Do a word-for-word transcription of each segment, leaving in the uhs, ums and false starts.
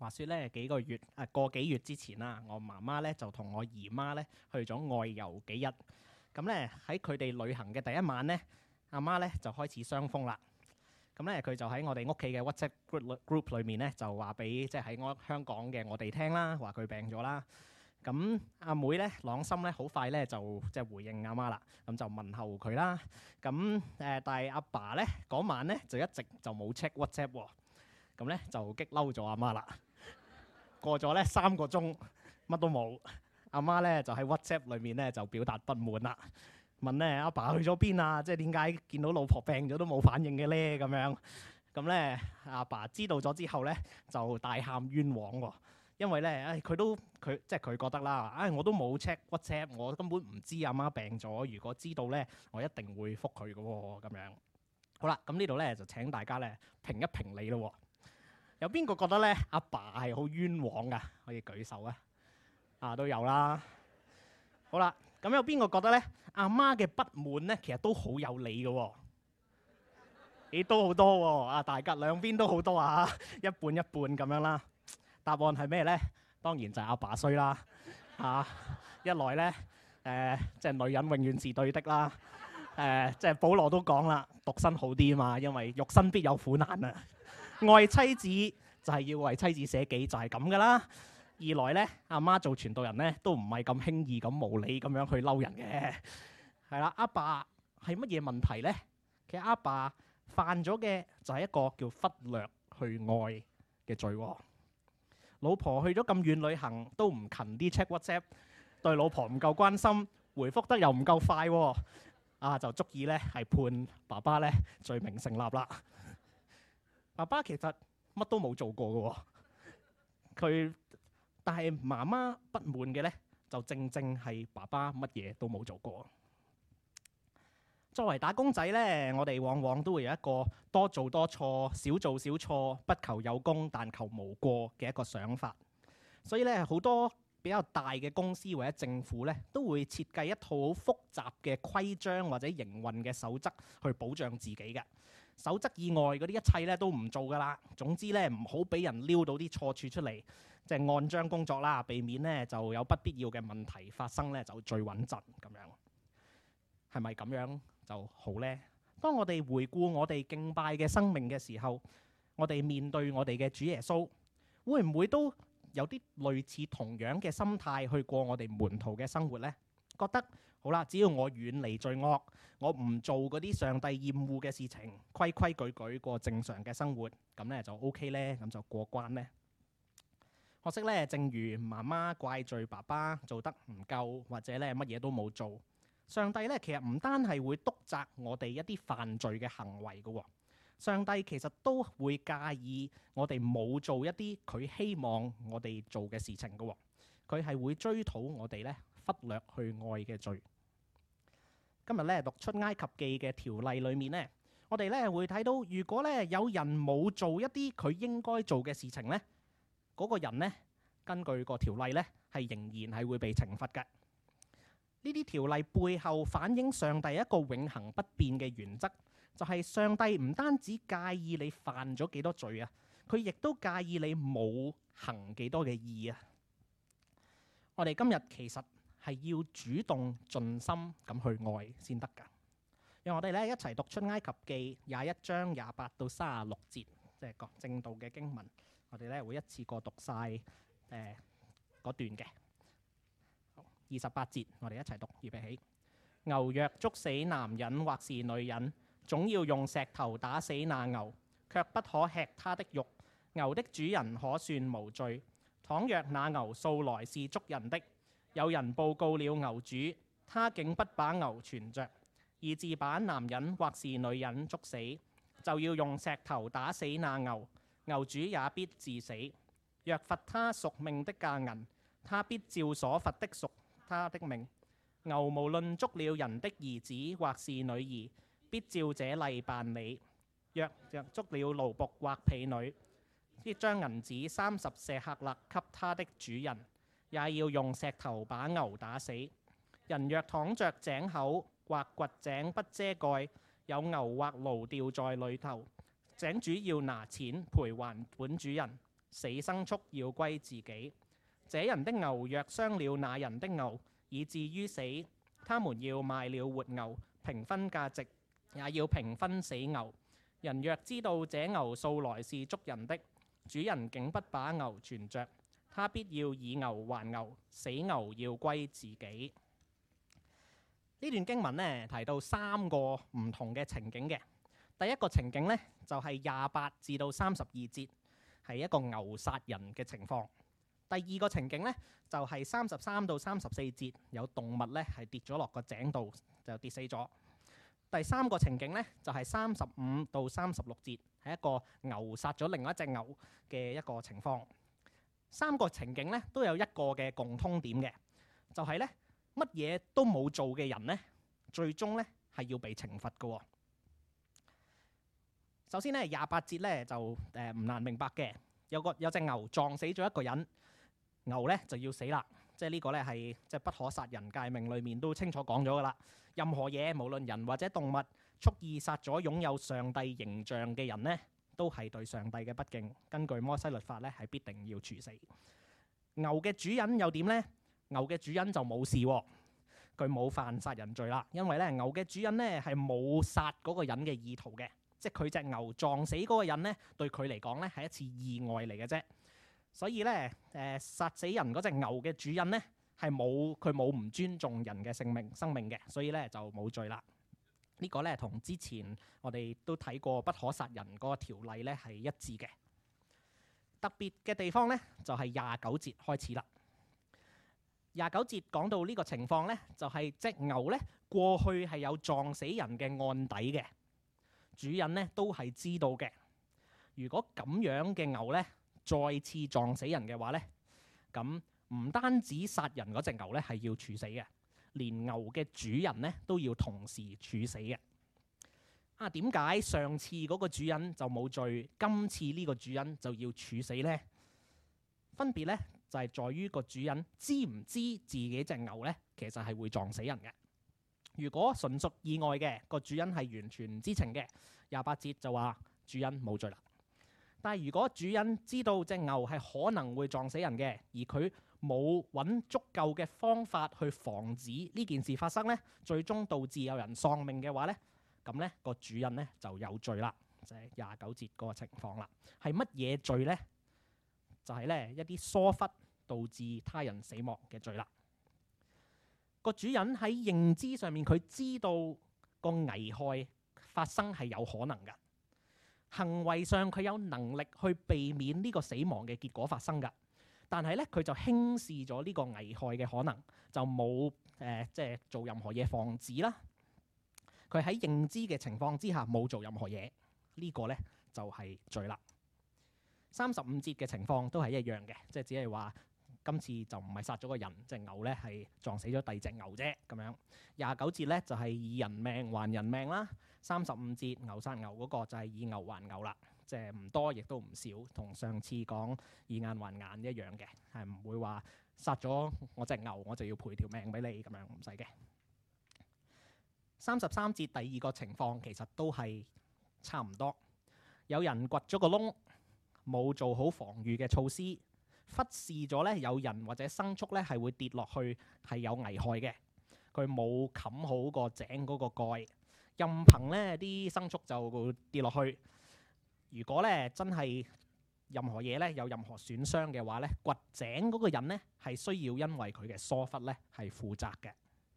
話說咧幾個月啊個幾月之前啦，我媽媽咧就同我姨媽咧去咗外遊幾日。咁咧喺佢哋旅行嘅第一晚咧，阿媽咧就開始傷風啦。咁咧佢就喺我哋屋企嘅 WhatsApp group group 裏面咧就話俾即係喺我香港嘅我哋聽啦，話佢病咗啦。咁阿妹咧朗心咧好快咧就即係回應阿媽啦，咁就問候佢啦。咁誒、呃、但係阿爸咧嗰晚咧就一直就冇 check WhatsApp 喎，咁咧就激嬲咗阿媽啦。過咗咧三個鐘乜都冇，阿媽咧就喺 WhatsApp 裏面咧就表達不滿啦，問咧阿爸去咗邊啊？即係點解見到老婆病咗都冇反應嘅咧？咁樣咁咧阿爸知道咗之後咧就大喊冤枉喎。因為咧，誒佢都佢即係佢覺得啦，唉我都冇 check WhatsApp，我根本唔知阿媽病咗。如果知道咧，我一定會覆佢嘅喎。咁樣好啦，咁呢度咧就請大家咧評一評理咯。有邊個覺得咧阿爸係好冤枉㗎？可以舉手啊！啊都有啦。好啦，咁有邊個覺得咧阿媽嘅不滿咧其實都好有理嘅喎？咦都好多喎！啊大家兩邊都好多啊，一半一半咁樣啦。答案係咩咧？當然就係阿爸衰啦嚇、啊！一來咧，誒、呃、即係女人永遠是對的啦。誒、呃、即係保羅都講啦，獨身好啲啊嘛，因為肉身必有苦難啊。愛妻子就係要為妻子捨己，就係咁噶啦。二來咧，阿媽做傳道人咧都唔係咁輕易咁無理咁樣去嬲人嘅。係啦，阿爸係乜嘢問題咧？其實阿爸犯咗嘅就係一個叫忽略去愛嘅罪喎。老婆去咗咁遠旅行都唔勤啲 check WhatsApp， 對老婆唔夠關心，回覆得又唔夠快喎，啊就足以咧係判爸爸咧罪名成立啦。爸爸其實乜都冇做過嘅喎，佢但係媽媽不滿嘅咧就正正係爸爸乜嘢都冇做過。作為打工仔咧，我哋往往都會有一個多做多錯，少做少錯，不求有功但求無過嘅一個想法。所以咧，好多比較大嘅公司或者政府咧，都會設計一套好複雜嘅規章或者營運嘅守則去保障自己嘅。守則以外嗰啲一切咧都唔做噶啦。總之咧，唔好俾人撩到啲錯處出嚟，即係按章工作啦，避免咧就有不必要嘅問題發生咧，就最穩陣咁樣。係咪咁樣就好呢？當我哋回顧我哋敬拜嘅生命嘅時候，我哋面對我哋嘅主耶穌，會唔會都有啲類似同樣嘅心態去過我哋門徒嘅生活呢？覺得好啦，只要我遠離罪惡，我唔做嗰啲上帝厭惡嘅事情，規規矩矩過正常嘅生活，咁咧就 OK 呢，咁就過關呢。可惜咧，正如媽媽怪罪爸爸做得唔夠，或者咧乜嘢都冇做。上帝咧，其實唔單係會督責我哋一啲犯罪嘅行為嘅喎，上帝其實都會介意我哋冇做一啲佢希望我哋做嘅事情嘅喎，佢係會追討我哋咧忽略去愛嘅罪。今日咧讀出埃及記嘅條例裏面咧，我哋咧會睇到，如果咧有人冇做一啲佢應該做嘅事情咧，嗰個人咧根據個條例咧係仍然係會被懲罰嘅。呢啲條例背後反映上帝一個永恆不變嘅原則，就係上帝唔單止介意你犯咗幾多罪啊，佢亦都介意你冇行幾多嘅義啊。我哋今日其實係要主動盡心咁去愛先得㗎。讓我哋咧一齊讀出埃及記廿一章廿八到三十六節，即係個正道嘅經文。我哋咧會一次過讀晒誒嗰段嘅。二十八節，我哋一齊讀，預備起。牛若捉死男人或是女人，總要用石頭打死那牛，卻不可吃它的肉。牛的主人可算無罪。倘若那牛素來是捉人的，有人報告了牛主，他竟不把牛存着，而自把男人或是女人捉死，就要用石頭打死那牛，牛主也必治死。若罰他贖命的價銀，他必照所罰的贖他的命。牛無論捉了人的兒子或是女兒，必照這例辦理。若若捉了奴僕或婢女，必將銀子三十舍客勒給他的主人，也要用石頭把牛打死。人若躺着井口或掘井不遮蓋，有牛或驢掉在裏頭，井主要拿錢賠還本主人。 死牲畜要歸自己。這人的牛若傷了那人的牛，以至於死，他們要賣了活牛，平分價值，也要平分死牛。人若知道這牛素來是捉人的，主人竟不把牛存着，他必要以牛還牛，死牛要歸自己。呢段經文呢，提到三個唔同嘅情景嘅。第一個情景呢，就係廿八至到三十二節，係一個牛殺人嘅情況。第二個情景呢，就係三十三到三十四節，有動物呢係跌咗落個井度就跌死咗。第三個情景呢，就係三十五到三十六節，係一個牛殺咗另外一隻牛嘅一個情況。三個情景呢，都有一個嘅共通點嘅，就係呢乜嘢都冇做嘅人呢，最終呢係要被懲罰嘅。首先呢，廿八節呢就誒唔難明白嘅，有個有隻牛撞死咗一個人，牛呢就要死啦。即係呢個呢係即係不可殺人誡命裏面都清楚講咗噶啦。任何嘢無論人或者動物，蓄意殺咗擁有上帝形象嘅人呢，都係對上帝嘅不敬。根據摩西律法呢，係必定要處死。牛嘅主人又點呢？牛嘅主人就冇事喎，佢冇犯殺人罪啦。因為咧牛嘅主人呢係冇殺嗰個人嘅意圖嘅，即係佢隻牛撞死嗰個人呢，對佢嚟講呢係一次意外嚟嘅啫。所以咧誒、呃、殺死人嗰隻牛嘅主人呢，係冇佢冇唔尊重人嘅性命生命嘅，所以咧就冇罪啦。呢、這個咧同之前我哋都睇過不可殺人嗰個條例咧係一致嘅。特別嘅地方咧就係廿九節開始啦。廿九節講到呢個情況咧，就係、是、隻牛咧過去係有撞死人嘅案底嘅，主人咧都係知道嘅。如果咁樣嘅牛咧再次撞死人嘅話咧，咁唔單止殺人嗰隻牛咧係要處死嘅，連牛嘅主人咧都要同時處死嘅。啊，點解上次嗰個主人就冇罪，今次呢個主人就要處死呢？分別咧就係、是、在於個主人知唔知自己隻牛咧其實係會撞死人嘅。如果純屬意外嘅，個主人係完全唔知情嘅，廿八節就話主人冇罪啦。但係如果主人知道隻牛係可能會撞死人嘅，而佢冇揾足夠嘅方法去防止呢件事發生呢，最終導致有人喪命嘅話呢，咁呢個主人呢就有罪啦，就係廿九節嗰個情況啦。係乜嘢罪呢？就係呢一啲疏忽導致他人死亡嘅罪啦。個主人喺認知上面，佢知道個危害發生係有可能㗎。行為上佢有能力去避免呢個死亡嘅結果發生㗎，但係咧佢就輕視咗呢個危害嘅可能，就冇誒即係做任何嘢防止啦。佢喺認知嘅情況之下冇做任何嘢，呢個咧就係罪啦。三十五節嘅情況都係一樣嘅，即係只係話今次就唔係殺咗個人，隻牛咧係撞死咗第二隻牛啫咁樣。廿九節咧就係以人命還人命啦。三十五節牛殺牛嗰個就係以牛還牛啦，即係唔多亦都唔少，同上次講以眼還眼一樣嘅，係唔會話殺咗我隻牛我就要賠條命俾你咁樣，唔使嘅。三十三節第二個情況其實都係差唔多，有人掘咗個窿，冇做好防禦嘅措施，忽視咗咧有人或者牲畜咧係會跌落去係有危害嘅，佢冇冚好個井嗰個蓋。任憑咧啲牲畜就會跌落去。如果咧真係任何嘢咧有任何損傷嘅話咧，掘井嗰個人咧係需要因為佢嘅疏忽咧係負責嘅。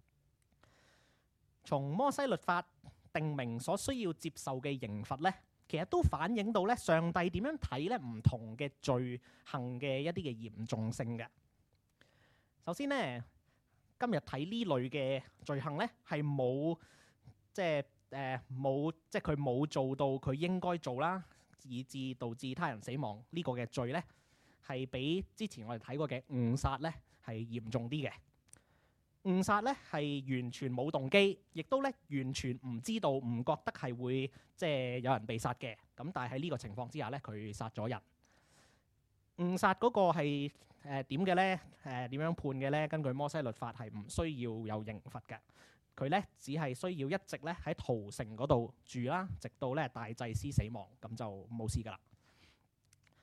從摩西律法定明所需要接受嘅刑罰咧，其實都反映到咧上帝點樣睇咧唔同嘅罪行嘅一啲嘅嚴重性嘅。首先咧，今日睇呢類嘅罪行咧係冇。即係誒冇，即係佢冇做到佢應該做啦，以致導致他人死亡呢個嘅罪咧，係比之前我哋睇過嘅誤殺咧係嚴重啲嘅。誤殺咧係完全冇動機，亦都咧完全唔知道、唔覺得係會即係有人被殺嘅。咁但係喺呢個情況之下咧，佢殺咗人。誤殺嗰個係誒點嘅咧？誒點樣判嘅咧？根據摩西律法係唔需要有刑罰嘅。佢咧只係需要一直咧喺屠城嗰度住啦，直到咧大祭司死亡，咁就冇事噶啦。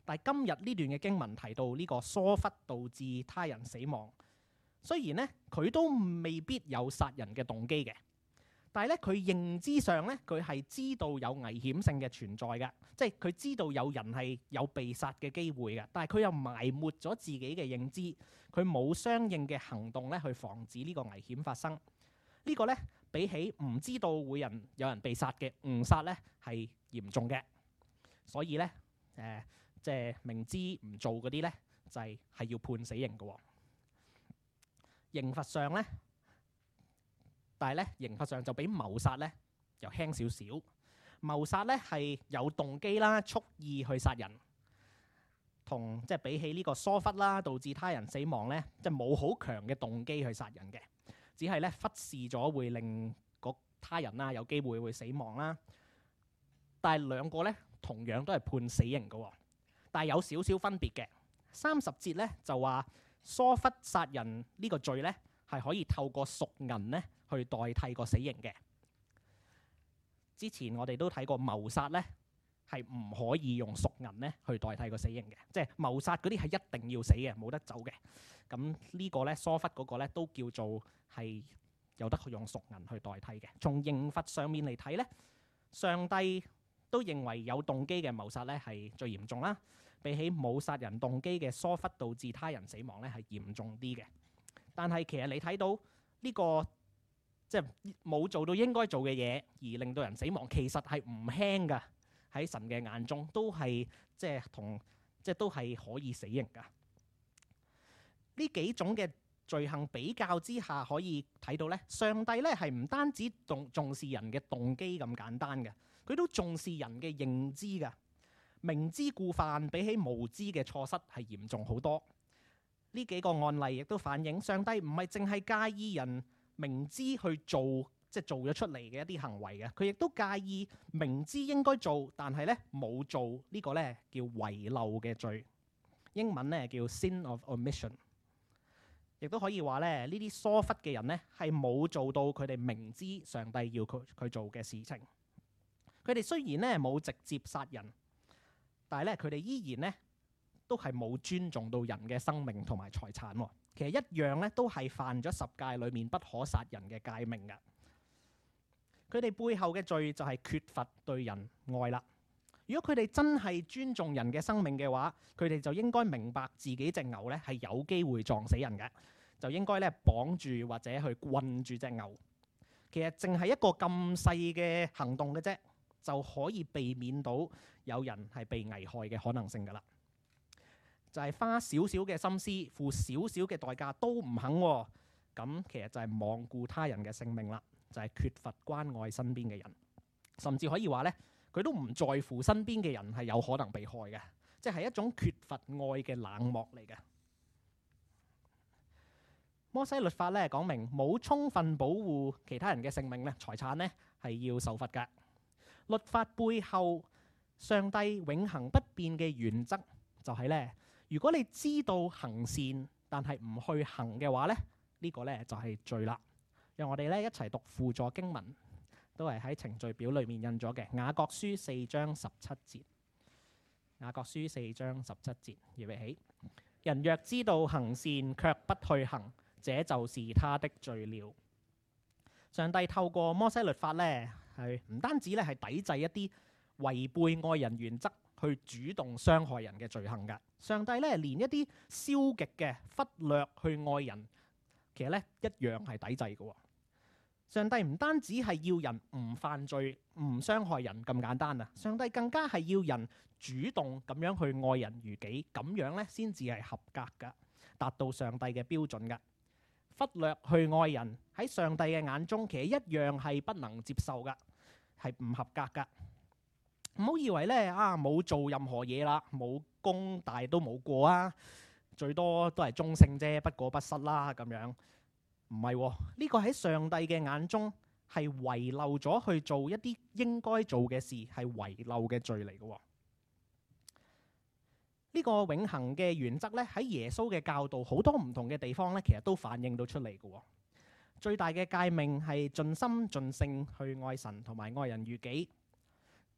但係今日呢段嘅經文提到呢個疏忽導致他人死亡，雖然咧佢都未必有殺人嘅動機嘅，但係咧佢認知上咧佢係知道有危險性嘅存在嘅，即係佢知道有人係有被殺嘅機會嘅，但係佢又埋沒咗自己嘅認知，佢冇相應嘅行動咧去防止呢個危險發生。呢個咧比起唔知道會人有人被殺嘅誤殺咧係嚴重嘅，所以咧誒、呃、即係明知唔做嗰啲咧就係、係、係要判死刑嘅、哦。刑罰上咧，但係咧刑罰上就比謀殺咧又輕少少。謀殺咧係有動機啦、蓄意去殺人，同即係比起呢個疏忽啦導致他人死亡咧，即係冇好強嘅動機去殺人嘅。只係咧忽視咗會令個他人啦有機會會死亡啦，但係兩個咧同樣都係判死刑嘅、哦，但係有少少分別嘅。三十節咧就話疏忽殺人呢個罪咧係可以透過贖銀咧去代替個死刑嘅。之前我哋都睇過謀殺咧係唔可以用贖銀咧去代替個死刑嘅，即係謀殺嗰啲係一定要死嘅，冇得走嘅。咁呢個咧疏忽嗰個咧都叫做係有得用贖銀去代替嘅。從刑罰上面嚟睇咧，上帝都認為有動機嘅謀殺咧係最嚴重啦，比起冇殺人動機嘅疏忽導致他人死亡咧係嚴重啲嘅。但係其實你睇到呢個即係冇做到應該做嘅嘢而令到人死亡，其實係唔輕㗎。喺神嘅眼中都係即係同即係都係可以死刑㗎。呢幾種嘅罪行比較之下，可以睇到咧，上帝咧係唔單止重重視人嘅動機咁簡單嘅，佢都重視人嘅認知㗎。明知故犯比起無知嘅錯失係嚴重好多。呢幾個案例亦都反映上帝唔係淨係介意人明知去做即係做咗出嚟嘅一啲行為嘅，佢亦都介意明知應該做但係咧冇做呢、呢個咧叫遺漏嘅罪，英文咧叫 sin of omission。亦都可以話咧，呢啲疏忽嘅人咧係冇做到佢哋明知上帝要佢佢做嘅事情。佢哋雖然咧冇直接殺人，但係咧佢哋依然咧都係冇尊重到人嘅生命同埋財產喎。其實一樣咧都係犯咗十誡裏面不可殺人嘅誡命㗎。佢哋背後嘅罪就係缺乏對人愛啦。如果佢哋真係尊重人嘅生命嘅話，佢哋就應該明白自己隻牛咧係有機會撞死人嘅，就應該咧綁住或者去困住隻牛。其實淨係一個咁細嘅行動嘅啫，就可以避免到有人係被危害嘅可能性㗎啦。就係花少少嘅心思，付少少嘅代價都唔肯喎，咁其實就係罔顧他人嘅性命啦，就係缺乏關愛身邊嘅人，甚至可以話咧，佢都唔在乎身邊嘅人係有可能被害嘅，即係一種缺乏愛嘅冷漠嚟嘅。摩西律法咧講明冇充分保護其他人嘅性命咧，財產咧係要受罰㗎。律法背後上帝永恆不變嘅原則就係咧，如果你知道行善但係唔去行嘅話咧，呢個咧就係罪啦。讓我哋咧一齊讀輔助經文。都係喺程序表裏面印咗嘅，雅各書四章十七節。雅各書四章十七節，預備起。人若知道行善卻不去行，這就是他的罪了。上帝透過摩西律法咧，係唔單止咧係抵制一啲違背愛人原則去主動傷害人嘅罪行㗎。上帝咧連一啲消極嘅忽略去愛人，其實咧一樣係抵制嘅。上帝唔單止係要人唔犯罪、唔傷害人咁簡單啊！上帝更加係要人主動咁樣去愛人如己，咁樣咧先至係合格噶，達到上帝嘅標準噶。忽略去愛人喺上帝嘅眼中，其實一樣係不能接受噶，係唔合格噶。唔好以為咧啊冇做任何嘢啦，冇功但係都冇過啊，最多都係中性啫，不過不失啦咁樣。唔係喎，呢個喺上帝嘅眼中係遺漏咗去做一啲應該做嘅事，係遺漏嘅罪嚟嘅喎。呢個永恆嘅原則咧，喺耶穌嘅教導好多唔同嘅地方咧，其實都反映到出嚟嘅喎。最大嘅誡命係盡心盡性去愛神同埋愛人如己。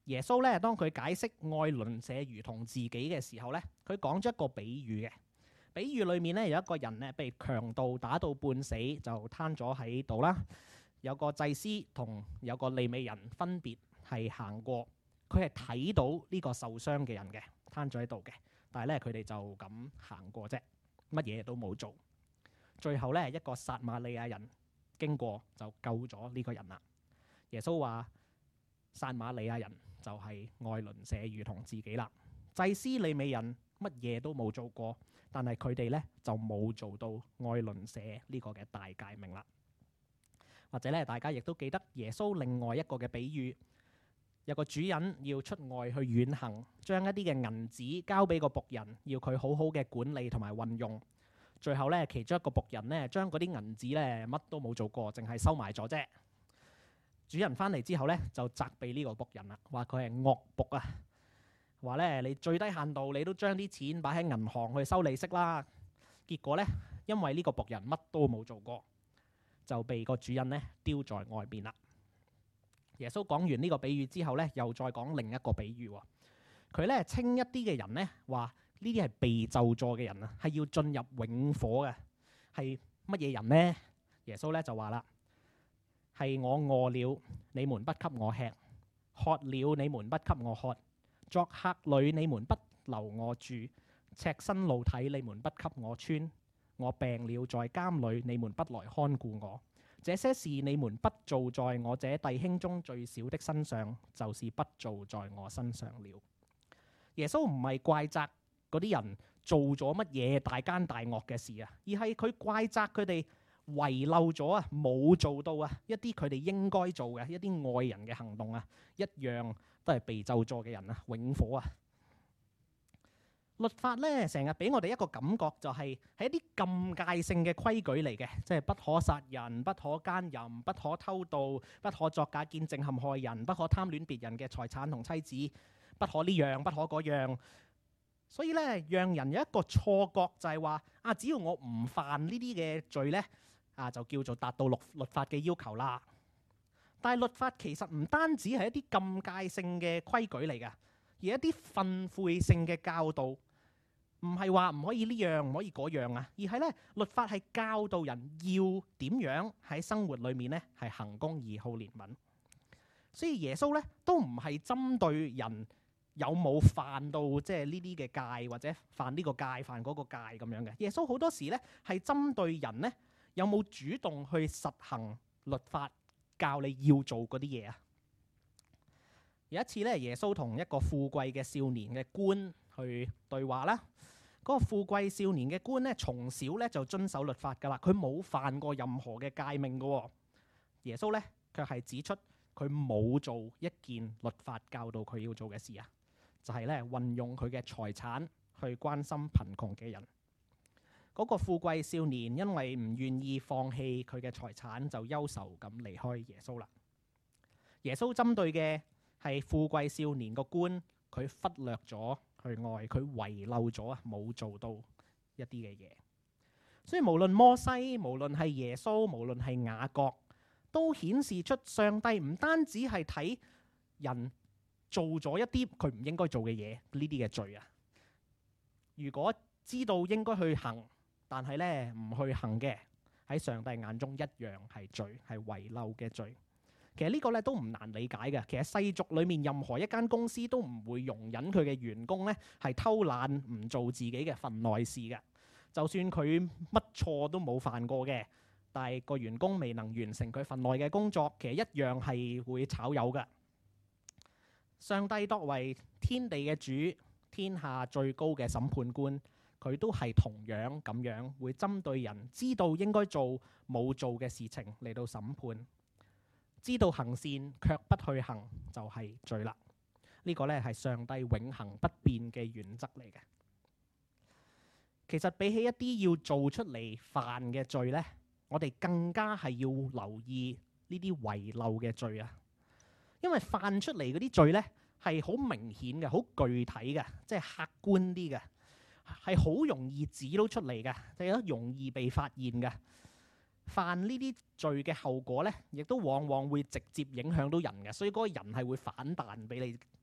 耶穌咧，當佢解釋愛鄰舍如同自己嘅時候咧，佢講咗一個比喻嘅。比喻裏面咧，有一個人咧被強盜打到半死，就攤咗喺度啦。有個祭司同有個利未人分別係行過，佢係睇到呢個受傷嘅人嘅，攤咗喺度嘅，但係咧佢哋就咁行過啫，乜嘢都冇做。最後咧，一個撒瑪利亞人經過就救咗呢個人啦。耶穌話：撒瑪利亞人就係愛鄰舍如同自己啦。祭司利未人乜嘢都冇做過，但係佢哋咧就冇做到愛鄰舍呢個嘅大誡命啦。或者咧，大家亦都記得耶穌另外一個嘅比喻，有個主人要出外去遠行，將一啲嘅銀紙交俾個僕人，要佢好好嘅管理同埋運用。最後咧，其中一個僕人咧，將嗰啲銀紙咧乜都冇做過，淨係收埋咗啫。主人翻嚟之後咧，就責備呢個僕人啦，話佢係惡僕啊，話咧你最低限度你都將啲錢擺喺銀行去收利息啦。結果咧，因為呢個僕人乜都冇做過，就被個主人咧丟在外邊啦。耶穌講完呢個比喻之後咧，又再講另一個比喻喎。佢咧稱一啲嘅人咧話呢啲係被咒詛嘅人啊，係要進入永火嘅。係乜嘢人呢？耶穌咧就話啦：係我餓了，你們不給我吃；渴了，你們不給我喝；作客旅，你們不留我住；赤身露體，你們不給我穿。我病了，在監裏，你們不來看顧我。這些事你們不做在我這弟兄中最小的身上，就是不做在我身上了。耶穌唔係怪責嗰啲人做咗乜嘢大奸大惡嘅事啊，而係佢怪責佢哋遺漏咗啊，冇做到啊一啲佢哋應該做嘅一啲愛人嘅行動啊，一樣都係被咒詛嘅人啊，永火啊！律法咧成日俾我哋一個感覺，就係係一啲禁戒性嘅規矩嚟嘅，即係不可殺人、不可奸淫、不可偷盜、不可作假見證陷害人、不可貪戀別人嘅財產同妻子、不可呢樣不可嗰樣。所以咧，讓人有一個錯覺，就係話啊，只要我唔犯呢啲嘅罪咧，啊就叫做達到律律法嘅要求啦。但係律法其實唔單止係一啲禁戒性嘅規矩嚟㗎，而一啲訓誨性嘅教導，唔係話唔可以呢樣唔可以嗰樣啊，而係咧律法係教導人要點樣喺生活裏面咧係行公義、好憐憫。所以耶穌咧都唔係針對人有冇犯到即係呢啲嘅戒，或者犯呢個戒犯嗰個戒咁樣嘅。耶穌好多時咧係針對人咧有冇主動去實行律法教你要做嗰啲嘢啊。有一次咧，耶穌同一個富貴嘅少年嘅官去對話啦。嗰個富貴少年嘅官咧，從小咧就遵守律法噶啦，佢冇犯過任何嘅誡命噶。耶穌咧卻係指出佢冇做一件律法教導佢要做嘅事啊，就係咧運用佢嘅財產去關心貧窮嘅人。嗰個富貴少年因為唔願意放棄佢嘅財產，就憂愁咁離開耶穌啦。耶穌針對嘅係富貴少年個官，佢忽略咗去愛，佢遺漏咗啊，冇做到一啲嘅嘢。所以無論摩西，無論係耶穌，無論係雅各，都顯示出上帝唔單止係睇人做咗一啲佢唔應該做嘅嘢，呢啲嘅罪啊。如果知道應該去行，但係咧唔去行嘅，喺上帝眼中一樣係罪，係遺漏嘅罪。其實呢個咧都唔難理解嘅。其實世俗裏面任何一間公司都唔會容忍佢嘅員工咧係偷懶唔做自己嘅份內事嘅。就算佢乜錯都冇犯過嘅，但係個員工未能完成佢份內嘅工作，其實一樣係會炒魷嘅。上帝作為天地嘅主，天下最高嘅審判官，佢都係同樣咁樣會針對人知道應該做冇做嘅事情嚟到審判。知道行善卻不去行就係罪啦。呢個咧係上帝永恆不變嘅原則嚟嘅。其實比起一啲要做出嚟犯嘅罪咧，我哋更加係要留意呢啲遺漏嘅罪啊。因為犯出嚟嗰啲罪咧係好明顯嘅，好具體嘅，即係客觀啲嘅，係好容易指到出嚟嘅，亦都容易被發現嘅。犯呢啲罪嘅後果咧，亦都往往會直接影響到人嘅，所以嗰個人係會反彈俾你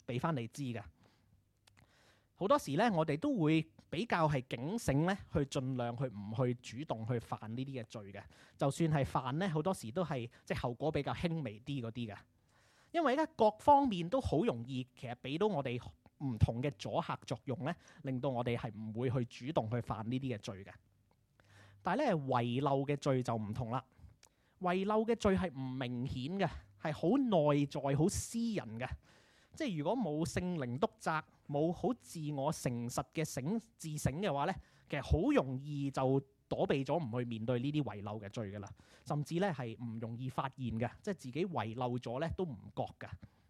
俾翻你知嘅。好多時咧，我哋都會比較係警醒咧，去盡量去唔去主動去犯呢啲嘅罪嘅。就算係犯咧，好多時都係即係後果比較輕微啲嗰啲嘅。因為咧各方面都好容易，其實俾到我哋唔同嘅阻嚇作用咧，令到我哋係唔會去主動去犯呢啲嘅罪嘅。但係咧遺漏嘅罪就唔同啦。遺漏嘅罪係唔明顯嘅，係好內在、好私人嘅。即係如果冇聖靈督責，冇好自我誠實嘅醒自省嘅話咧，其實好容易就躲避咗唔去面對呢啲遺漏嘅罪噶啦，甚至咧係唔容易發現嘅，即係自己遺漏咗咧都唔覺㗎。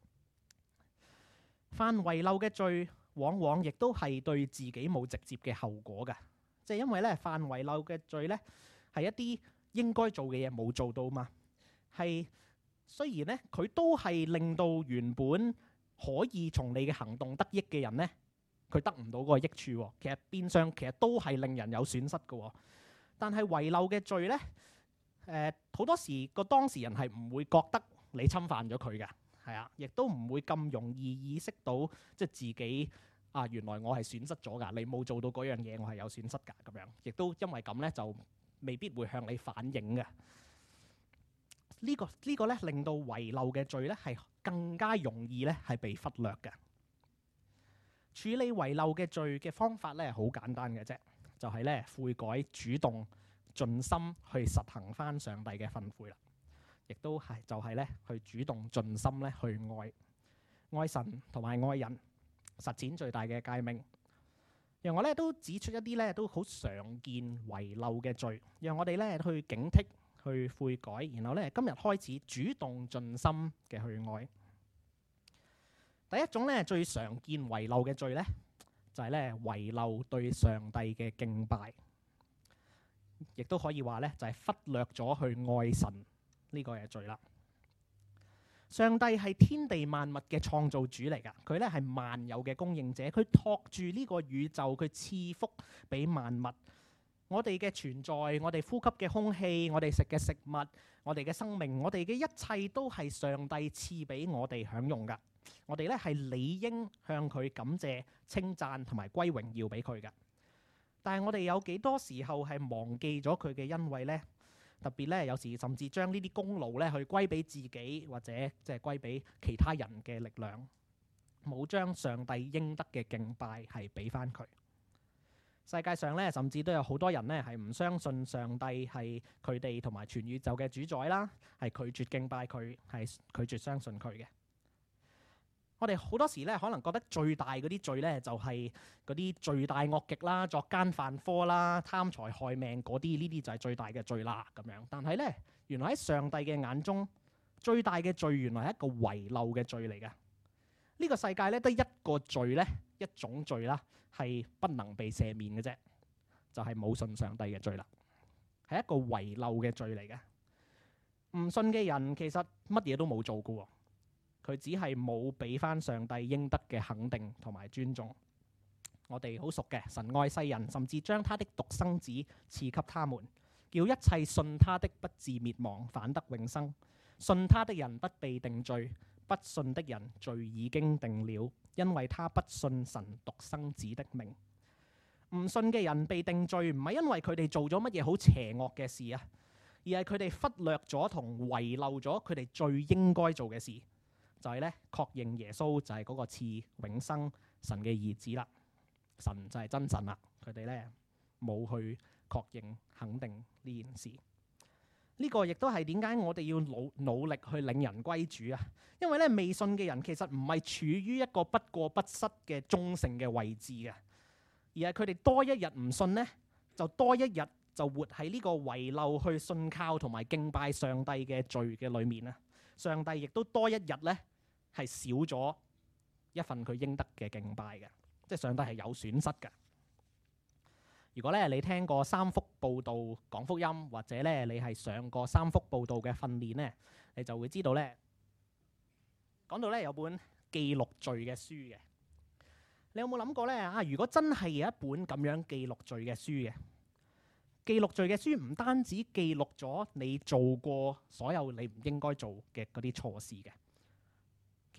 犯遺漏嘅罪，往往亦都係對自己冇直接嘅後果㗎，即係因為咧犯遺漏嘅罪咧係一啲應該做嘅嘢冇做到嘛，係雖然咧佢都係令到原本可以從你嘅行動得益嘅人咧，佢得唔到嗰個益處喎。其實變相其實都係令人有損失嘅。但係遺漏嘅罪咧，誒、呃、好多時個當事人係唔會覺得你侵犯咗佢嘅，係啊，亦都唔會咁容易意識到即係自己啊，原來我係損失咗㗎，你冇做到嗰樣嘢，我係有損失㗎咁樣。亦都因為咁咧，就未必會向你反映嘅。呢個呢個咧令到遺漏嘅罪咧係更加容易咧係被忽略嘅。處理遺漏嘅罪嘅方法咧好簡單嘅啫，就係咧悔改，主動盡心去實行翻上帝嘅訓誨啦。亦都係就係咧去主動盡心咧去愛愛神同埋愛人，實踐最大嘅誡命。讓我咧都指出一啲咧都好常見遺漏嘅罪，讓我哋咧去警惕，去悔改，然後咧今日開始主動盡心嘅去愛。第一種咧最常見遺漏嘅罪咧，就係咧遺漏對上帝嘅敬拜，亦都可以話咧就係忽略咗去愛神呢個嘅罪啦。上帝係天地萬物嘅創造主嚟㗎，佢咧係萬有嘅供應者，佢托住呢個宇宙，佢賜福俾萬物。我哋嘅存在，我哋呼吸嘅空氣，我哋食嘅食物，我哋嘅生命，我哋嘅一切都係上帝賜俾我哋享用㗎。我哋咧係理應向佢感謝、稱讚同埋歸榮耀俾佢㗎。但係我哋有幾多時候係忘記咗佢嘅恩惠呢？特別咧，有時甚至將呢啲功勞咧去歸俾自己，或者即係歸俾其他人嘅力量，冇將上帝應得嘅敬拜係俾翻佢。世界上咧，甚至都有好多人咧係唔相信上帝係佢哋同埋全宇宙嘅主宰啦，係拒絕敬拜佢，係拒絕相信佢嘅。我哋好多時咧，可能覺得最大嗰啲罪咧，就係嗰啲罪大惡極啦、作奸犯科啦、貪財害命嗰啲，呢啲就係最大嘅罪啦咁樣。但係咧，原來喺上帝嘅眼中，最大嘅罪原來係一個遺漏嘅罪嚟嘅。呢個世界咧得一個罪咧，一種罪啦，係不能被赦免嘅啫，就係冇信上帝嘅罪啦，係一個遺漏嘅罪嚟嘅。唔信嘅人其實乜嘢都冇做過。佢只係冇俾翻上帝應得嘅肯定同埋尊重。我哋好熟嘅，神愛世人，甚至將他的獨生子賜給他們，叫一切信他的不致滅亡，反得永生。信他的人不被定罪，不信的人罪已經定了，因為他不信神獨生子的名。唔信嘅人被定罪，唔係因為佢哋做咗乜嘢好邪惡嘅事啊，而係佢哋忽略咗同遺漏咗佢哋最應該做嘅事。就係咧，確認耶穌就係嗰個賜永生神嘅兒子啦，神就係真神啦。佢哋咧冇去確認肯定呢件事，呢個亦都係點解我哋要努努力去領人歸主啊？因為咧未信嘅人其實唔係處於一個不過不失嘅中性嘅位置嘅，而係佢哋多一日唔信呢，就多一日就活喺呢個遺漏去信靠同埋敬拜上帝嘅罪嘅裏面啊！上帝亦都多一日咧。係少咗一份佢應得嘅敬拜嘅，即係上帝係有損失嘅。如果咧你聽過三福報道講福音，或者咧你係上過三福報道嘅訓練咧，你就會知道咧，講到咧有本記錄罪嘅書嘅。你有冇諗過咧啊？如果真係有一本咁樣記錄罪嘅書嘅，記錄罪嘅書唔單止記錄咗你做過所有你唔應該做嘅嗰啲錯事嘅。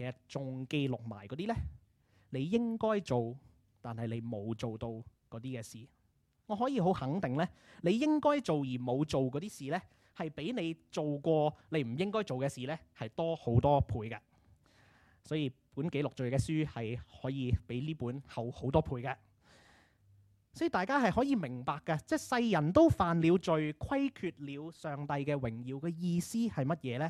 其實仲記錄埋嗰啲呢，你應該做但係你冇做到嗰啲嘅事。我可以好肯定呢，你應該做而冇做嗰啲事呢，係比你做過你唔應該做嘅事呢，係多好多倍嘅。所以本記錄罪嘅書係可以比呢本厚好多倍嘅。所以大家係可以明白嘅，即係世人都犯了罪，虧缺了上帝嘅榮耀嘅意思係乜嘢呢？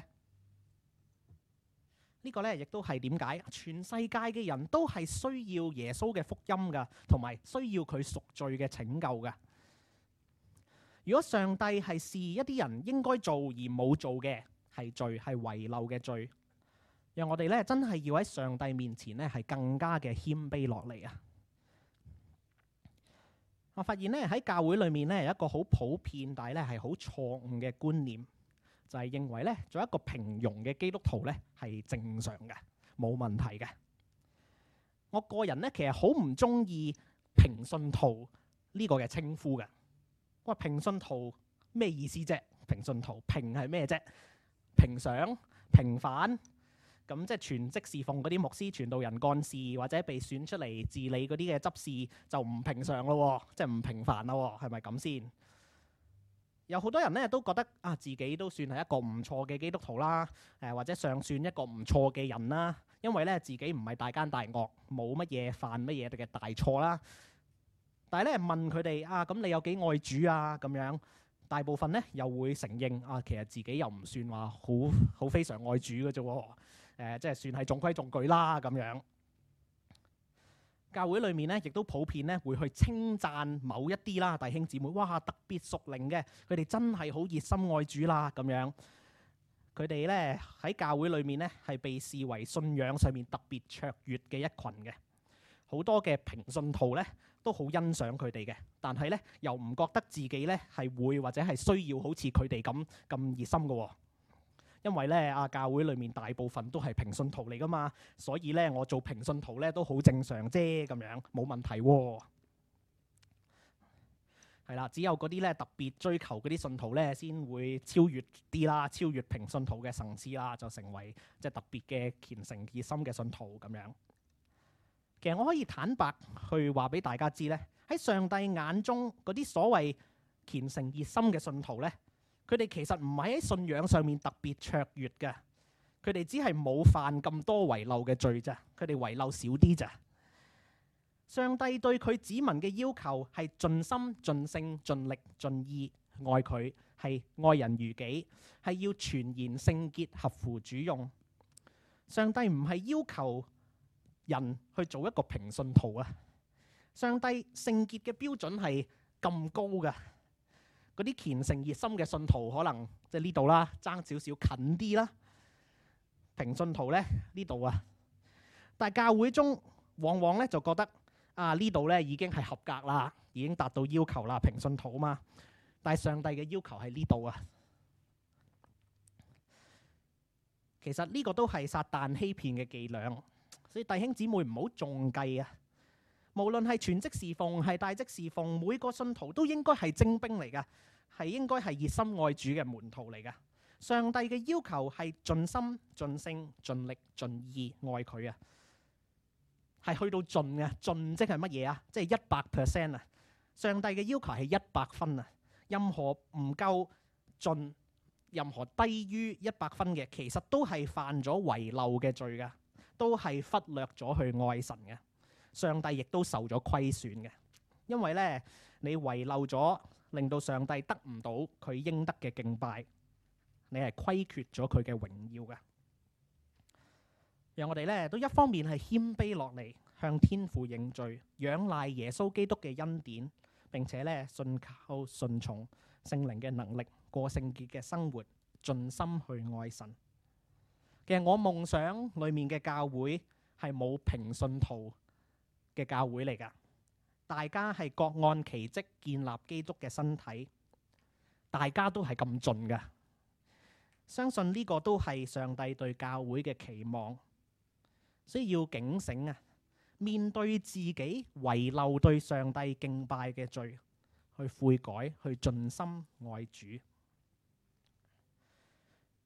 呢個呢亦都係點解全世界嘅人都係需要耶穌嘅福音噶，同埋需要佢贖罪嘅拯救噶。如果上帝係視一啲人應該做而冇做嘅係罪，係遺漏嘅罪，讓我哋呢真係要喺上帝面前呢係更加嘅謙卑落嚟啊！我發現呢喺教會裏面呢有一個好普遍但係呢係好錯誤嘅觀念，就係認為呢做一個平庸嘅基督徒呢係正常嘅，冇問題嘅。我個人呢其實好唔中意平信徒呢個嘅稱呼嘅。我話平信徒咩意思啫？平信徒平係咩啫？平常、平凡。咁即係全職侍奉嗰啲牧師、傳道人、幹事或者被選出嚟治理嗰啲嘅執事就唔平常咯，即係唔平凡咯，係咪咁先？有好多人咧都覺得啊，自己都算係一個唔錯嘅基督徒啦，誒或者尚算一個唔錯嘅人啦，因為咧自己唔係大奸大惡，冇乜嘢犯乜嘢嘅大錯啦。但係咧問佢哋啊，咁你有幾愛主啊？咁樣大部分咧又會承認啊，其實自己又唔算話好好非常愛主嘅啫喎。誒、呃，即係算係中規中矩啦咁樣。教會裏面咧，亦都普遍咧會去稱讚某一啲啦弟兄姊妹，哇，特別屬靈嘅，佢哋真係好熱心愛主啦咁樣。佢哋咧喺教會裏面咧係被視為信仰上面特別卓越嘅一群嘅。好多嘅平信徒咧都好欣賞佢哋嘅，但係咧又唔覺得自己咧係會或者係需要好似佢哋咁咁熱心嘅喎。因為咧，啊教會裏面大部分都係平信徒嚟噶嘛，所以咧我做平信徒咧都好正常啫，咁樣冇問題喎。係啦，只有嗰啲咧特別追求嗰啲信徒咧，先會超越啲啦，超越平信徒嘅層次啦，就成為即係特別嘅虔誠熱心嘅信徒咁樣。其實我可以坦白去話俾大家知咧，喺上帝眼中嗰啲所謂虔誠熱心嘅信徒咧，佢哋其實唔係喺信仰上面特別卓越嘅，佢哋只係冇犯咁多遺漏嘅罪咋，佢哋遺漏少啲咋。上帝對佢子民嘅要求係盡心、盡性、盡力、盡意愛佢，係愛人如己，係要全然聖潔、合乎主用。上帝唔係要求人去做一個平信徒啊！上帝聖潔嘅標準係咁高㗎。嗰啲虔誠熱心嘅信徒可能即係呢度啦，爭少少近啲啦。平信徒咧呢度啊，但係教會中往往咧就覺得啊呢度咧已經係合格啦，已經達到要求啦，平信徒啊嘛。但係上帝嘅要求係呢度啊。其實呢個都係撒旦欺騙嘅伎倆，所以弟兄姊妹唔好中計啊！無論係全職侍奉，係帶職侍奉，每個信徒都應該係精兵嚟㗎，係應該係熱心愛主嘅門徒嚟㗎。上帝嘅要求係盡心、盡性、盡力、盡意愛佢啊，係去到盡嘅。盡即係乜嘢啊？即係一百 percent 啊！上帝嘅要求係一百分啊！任何唔夠盡，任何低於一百分嘅，其實都係犯咗遺漏嘅罪㗎，都係忽略咗去愛神嘅。上帝亦都受咗虧損嘅，因為咧你遺漏咗，令到上帝得唔到佢應得嘅敬拜，你係虧缺咗佢嘅榮耀嘅。讓我哋咧都一方面係謙卑落嚟，向天父認罪，仰賴耶穌基督嘅恩典，並且咧信靠順從聖靈嘅能力，過聖潔嘅生活，盡心去愛神。其實我夢想裏面嘅教會係冇平信徒嘅教會嚟㗎，大家係各按其職建立基督嘅身體，大家都係咁盡㗎。相信呢個都係上帝對教會嘅期望，所以要警醒啊！面對自己遺漏對上帝敬拜嘅罪，去悔改，去盡心愛主。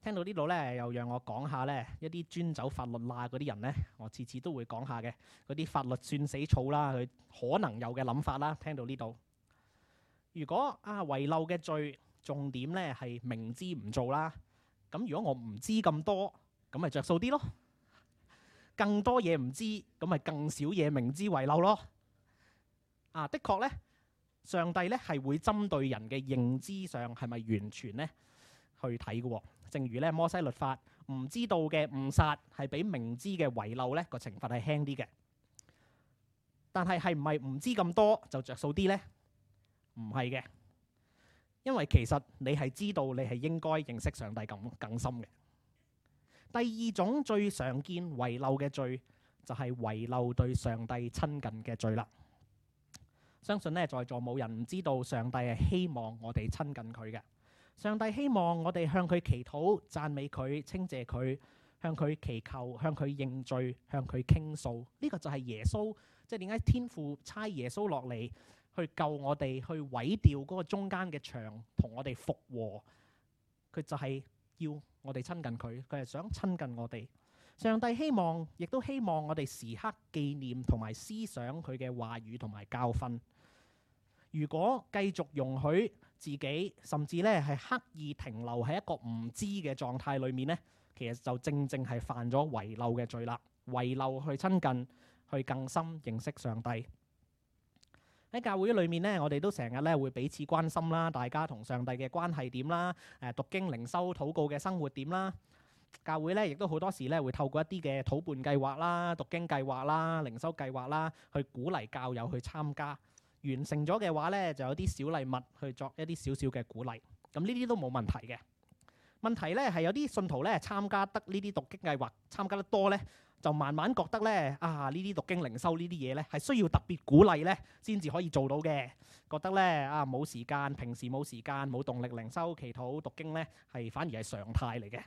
聽到呢度咧，又讓我講下咧一啲專走法律罅嗰啲人咧，我次次都會講下嘅嗰啲法律算死草啦，佢可能有嘅諗法啦。聽到呢度，如果啊遺漏嘅罪重點咧係明知唔做啦，咁如果我唔知咁多，咁咪着數啲咯。更多嘢唔知，咁咪更少嘢明知遺漏咯。啊，的確咧，上帝咧係會針對人嘅認知上係咪完全咧去睇嘅。正如咧摩西律法，唔知道嘅誤殺係比明知嘅遺漏咧個懲罰係輕啲嘅。但係係唔係唔知咁多就着數啲呢？唔係嘅，因為其實你係知道你係應該認識上帝咁更深嘅。第二種最常見遺漏嘅罪就係遺漏對上帝親近嘅罪啦。相信咧在座冇人唔知道上帝係希望我哋親近佢嘅。上帝希望我哋向佢祈禱、讚美佢、稱謝佢，向佢祈求、向佢認罪、向佢傾訴。呢個就係耶穌，即係點解天父差耶穌落嚟去救我哋，去毀掉嗰個中間嘅牆，同我哋復和。佢就係要我哋親近佢，佢係想親近我哋。上帝希望，亦都希望我哋時刻紀念同埋思想佢嘅話語同埋教訓。如果繼續容許自己，甚至咧係刻意停留喺一個唔知嘅狀態裏面呢，其實就正正係犯咗遺漏嘅罪啦。遺漏去親近，去更深認識上帝。喺教會裏面呢，我哋都成日咧會彼此關心啦，大家同上帝嘅關係點啦，誒讀經靈修禱告嘅生活點啦。教會咧亦都好多時咧會透過一啲嘅禱伴計劃啦、讀經計劃啦、靈修計劃啦，去鼓勵教友去參加。完成咗嘅話咧，就有啲小禮物去作一啲少少嘅鼓勵。咁呢啲都冇問題嘅。問題咧係有啲信徒咧參加得呢啲讀經計劃，參加得多咧，就慢慢覺得咧啊呢啲讀經靈修呢啲嘢咧係需要特別鼓勵咧先至可以做到嘅。覺得咧啊冇時間，平時冇時間冇動力靈修祈禱讀經咧係反而係常態嚟嘅。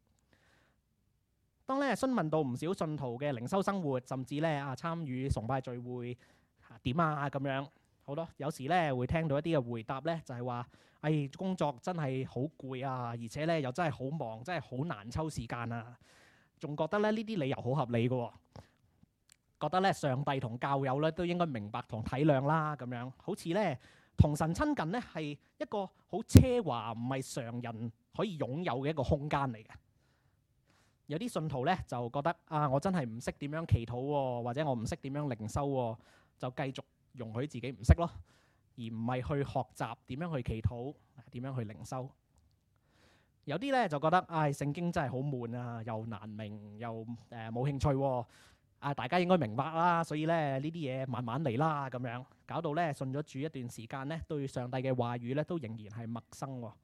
當咧詢問到唔少信徒嘅靈修生活，甚至咧啊參與崇拜聚會點啊咁樣，好多有時咧會聽到一啲嘅回答咧，就係話：哎，工作真係好攰啊，而且咧又真係好忙，真係好難抽時間啊。仲覺得咧呢啲理由好合理嘅，覺得咧上帝同教友咧都應該明白同體諒啦，咁樣好似咧同神親近咧係一個好奢華，唔係常人可以擁有嘅一個空間嚟嘅。有啲信徒咧就覺得啊，我真係唔識點樣祈禱喎，或者我唔識點樣靈修喎，就繼續容許自己唔識咯，而唔係去學習點樣去祈禱，點樣去靈修。有啲咧就覺得唉，聖經真係好悶啊，又難明，又誒冇興趣喎。啊，大家應該明白啦，所以咧呢啲嘢慢慢嚟啦，咁樣搞到咧信咗主一段時間咧，對上帝嘅話語咧都仍然係陌生喎。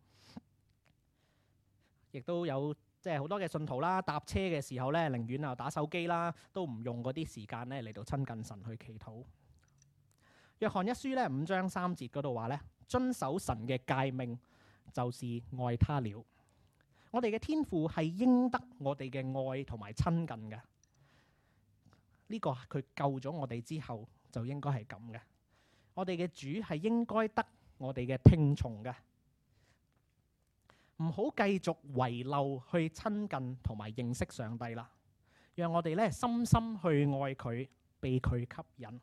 亦都有即係好多嘅信徒啦，搭車嘅時候咧，寧願啊打手機啦，都唔用嗰啲時間咧嚟到親近神去祈禱。約翰一書咧五章三節嗰度話咧，遵守神嘅誡命就是愛他了。我哋嘅天父係應得我哋嘅愛同埋親近嘅。呢個佢救咗我哋之後就應該係咁嘅。我哋嘅主係應該得我哋嘅聽從嘅。唔好繼續遺漏去親近同埋認識上帝啦，讓我哋咧深深去愛佢，被佢吸引。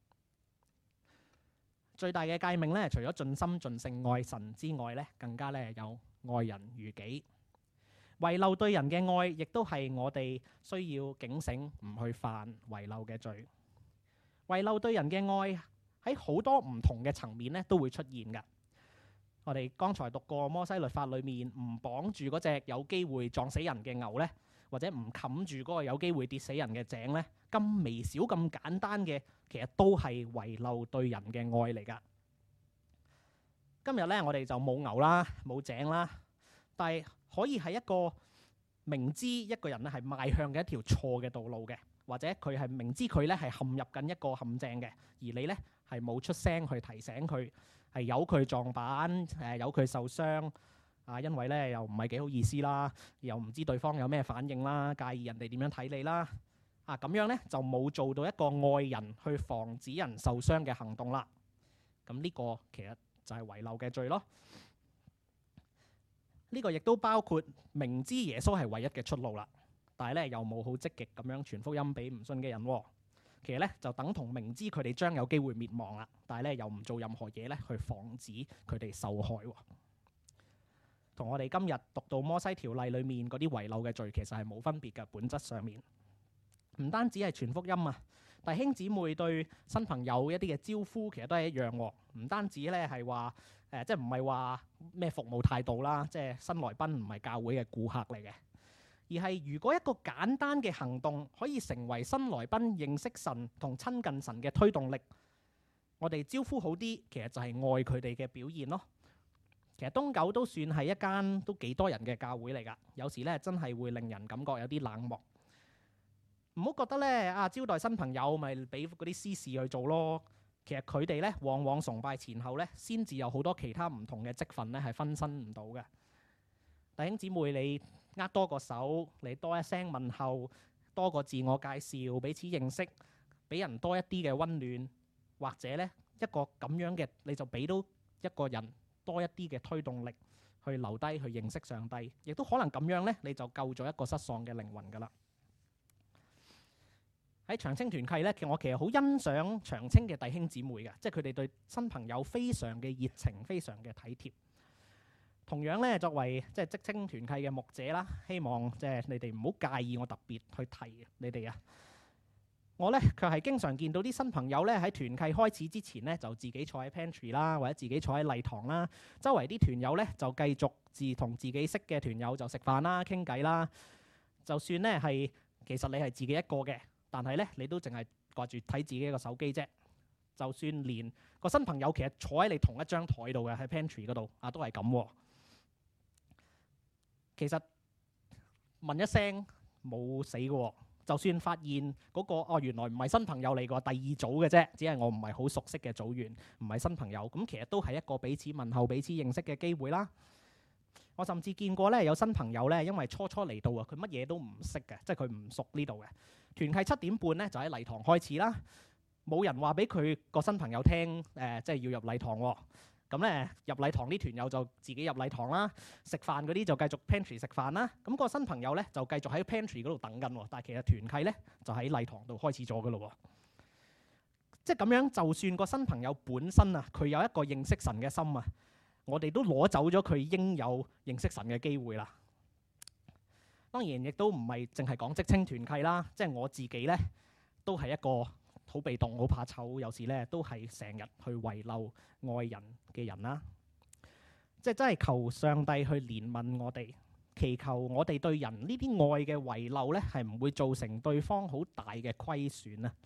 最大嘅誡命咧，除咗盡心盡性愛神之外咧，更加咧有愛人如己。遺漏對人嘅愛，亦都係我哋需要警醒，唔去犯遺漏嘅罪。遺漏對人嘅愛喺好多唔同嘅層面咧，都會出現㗎。我哋剛才讀過摩西律法裏面，唔綁住嗰隻有機會撞死人嘅牛呢，或者唔冚住嗰個有機會跌死人嘅井呢，咁微小咁簡單嘅，其實都係遺漏對人嘅愛嚟㗎。今日呢，我哋就冇牛啦，冇井啦，但係可以係一個明知一個人咧係邁向嘅一條錯嘅道路嘅，或者佢係明知佢咧係陷入緊一個陷阱嘅，而你呢係冇出聲去提醒佢。係由佢撞板，誒由佢受傷，啊，因為咧又唔係幾好意思啦，又唔知對方有咩反應啦，介意人哋點樣睇你啦，啊咁樣咧就冇做到一個愛人去防止人受傷嘅行動啦。咁呢個其實就係遺漏嘅罪咯。 呢個亦都包括明知耶穌係唯一嘅出路啦，但係咧又冇好積極咁樣傳福音俾唔信嘅人喎。其實咧就等同明知佢哋將有機會滅亡啦，但係咧又唔做任何嘢咧去防止佢哋受害喎。同我哋今日讀到摩西條例裏面嗰啲遺漏嘅罪其實係冇分別嘅，本質上面唔單止係傳福音啊，弟兄姊妹對新朋友一啲嘅招呼其實都係一樣喎。唔單止咧係話誒，即係唔係話咩服務態度啦，即係新來賓唔係教會嘅顧客嚟嘅，而係如果一個簡單嘅行動可以成為新來賓認識神同親近神嘅推動力，我哋招呼好啲，其實就係愛佢哋嘅表現咯。其實東九都算係一間都幾多人嘅教會嚟㗎，有時咧真係會令人感覺有啲冷漠。唔好覺得咧啊，招待新朋友咪俾嗰啲私事去做咯。其實佢哋咧往往崇拜前後咧，先至有好多其他唔同嘅職份咧係分身唔到嘅。弟兄姊妹，你握多個手，你多一聲問候，多個自我介紹，彼此認識，俾人多一啲嘅溫暖，或者咧一個咁樣嘅，你就俾到一個人多一啲嘅推動力去留低去認識上帝，亦都可能咁樣咧，你就救咗一個失喪嘅靈魂㗎啦。喺長青團契咧，其實我其實好欣賞長青嘅弟兄姊妹嘅，即係佢哋對新朋友非常嘅熱情，非常嘅體貼。同樣咧，作為即係職青團契嘅牧者啦，希望即係你哋唔好介意我特別去提你哋啊。我咧卻係經常見到啲新朋友咧喺團契開始之前咧，就自己坐喺 pantry 啦，或者自己坐喺禮堂啦，周圍啲團友咧就繼續自同自己識嘅團友就食飯啦、傾偈啦。就算咧係其實你係自己一個嘅，但係咧你都淨係掛住睇自己個手機啫。就算連個新朋友其實坐喺你同一張台度嘅喺 pantry 嗰度啊，都係咁喎。其實問一聲冇死嘅喎。就算發現嗰個哦原來唔係新朋友嚟個第二組嘅啫，只係我唔係好熟悉嘅組員，唔係新朋友，咁其實都係一個彼此問候、彼此認識嘅機會啦。我甚至見過咧有新朋友咧，因為初初嚟到啊，佢乜嘢都唔識嘅，即係佢唔熟呢度嘅。團契七點半咧就喺禮堂開始啦，冇人話俾佢個新朋友聽誒，即係要入禮堂喎。咁咧入禮堂啲團友就自己入禮堂啦，食飯嗰啲就繼續 pantry 食飯啦。咁個新朋友咧就繼續喺 pantry 嗰度等緊喎，但係其實團契咧就喺禮堂度開始咗噶咯喎。即係咁樣，就算個新朋友本身啊，佢有一個認識神嘅心啊，我哋都攞走咗佢應有認識神嘅機會啦。當然亦都唔係淨係講職青團契啦，即係我自己咧都係一個好被動、好怕醜，有時咧都係成日去遺漏愛人嘅人啦。即係真係求上帝去憐憫我哋，祈求我哋對人呢啲愛嘅遺漏咧，係唔會造成對方好大嘅虧損啊！